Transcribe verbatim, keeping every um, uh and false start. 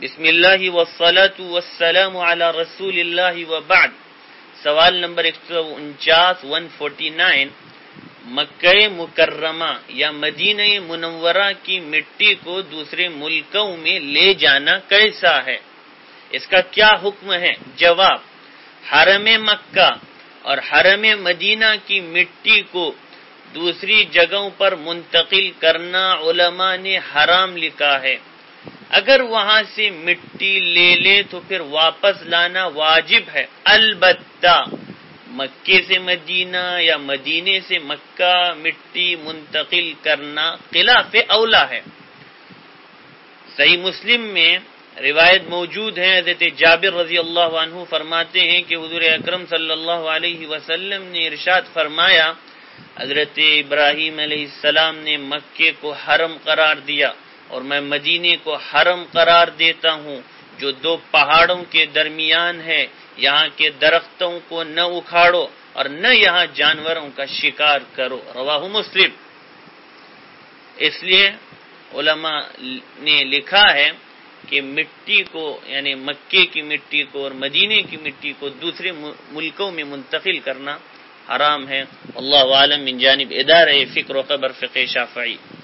بسم اللہ والصلاة والسلام علی رسول اللہ وبعد۔ سوال نمبر ایک سو انچاس ون فورٹی نائن، مکہ مکرمہ یا مدینہ منورہ کی مٹی کو دوسرے ملکوں میں لے جانا کیسا ہے؟ اس کا کیا حکم ہے؟ جواب، حرم مکہ اور حرم مدینہ کی مٹی کو دوسری جگہوں پر منتقل کرنا علماء نے حرام لکھا ہے۔ اگر وہاں سے مٹی لے لے تو پھر واپس لانا واجب ہے، البتہ مکے سے مدینہ یا مدینے سے مکہ مٹی منتقل کرنا خلاف اولا ہے۔ صحیح مسلم میں روایت موجود ہے، حضرت جابر رضی اللہ عنہ فرماتے ہیں کہ حضور اکرم صلی اللہ علیہ وسلم نے ارشاد فرمایا، حضرت ابراہیم علیہ السلام نے مکے کو حرم قرار دیا اور میں مدینے کو حرم قرار دیتا ہوں، جو دو پہاڑوں کے درمیان ہے۔ یہاں کے درختوں کو نہ اکھاڑو اور نہ یہاں جانوروں کا شکار کرو، رواہ مسلم۔ اس لیے علماء نے لکھا ہے کہ مٹی کو یعنی مکے کی مٹی کو اور مدینے کی مٹی کو دوسرے ملکوں میں منتقل کرنا حرام ہے۔ اللہ عالم من جانب ادارہ فکر و خبر فقہ شافعی۔